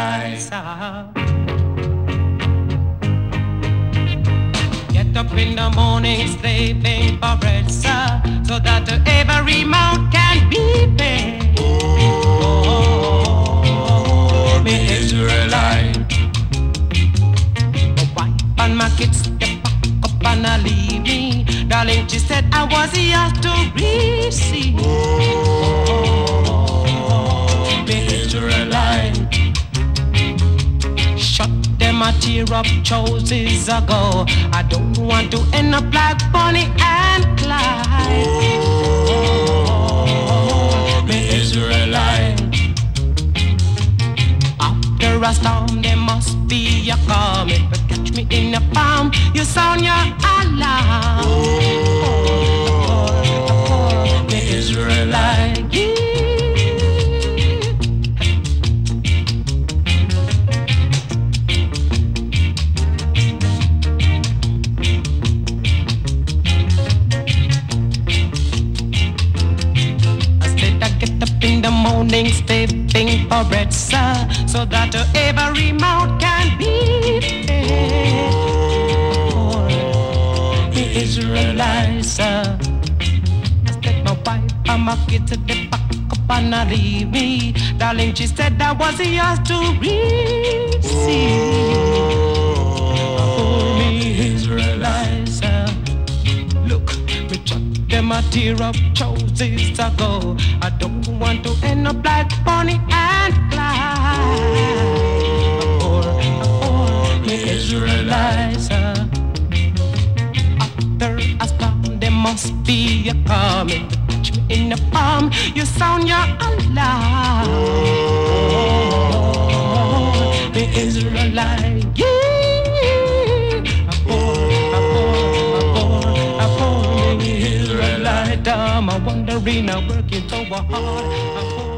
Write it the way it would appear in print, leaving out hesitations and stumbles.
Israelites. Get up in the morning, slaving for bread, sir, so that every mouth can be fed. Oh, me Israelite. My wife and my kids, they pack up and leave me. Darling, she said I was yours to receive. Oh, me Israelite. Shut them a tear up choices ago. I don't want to end up like Bonnie and Clyde. Oh, me Israelite. After a storm, there must be a calm. If you catch me in the palm, you sound your alarm. Oh, me Israelite. In the morning, stepping for bread, sir, so that every mouth can be fed. Oh, the Israelites, sir. I said my wife and my kids at the back up and leave me. Darling, she said I was yours to receive. Oh, me Israelites, sir. Look, me chuck them a tear up choices ago. I don't want to end up like Bonnie and Clyde. Me Israelites. After a storm, there must be a calm. If you catch me in the palm, you sound your alarm. Oh, me Israelites. I'm wondering, I'm working so hard.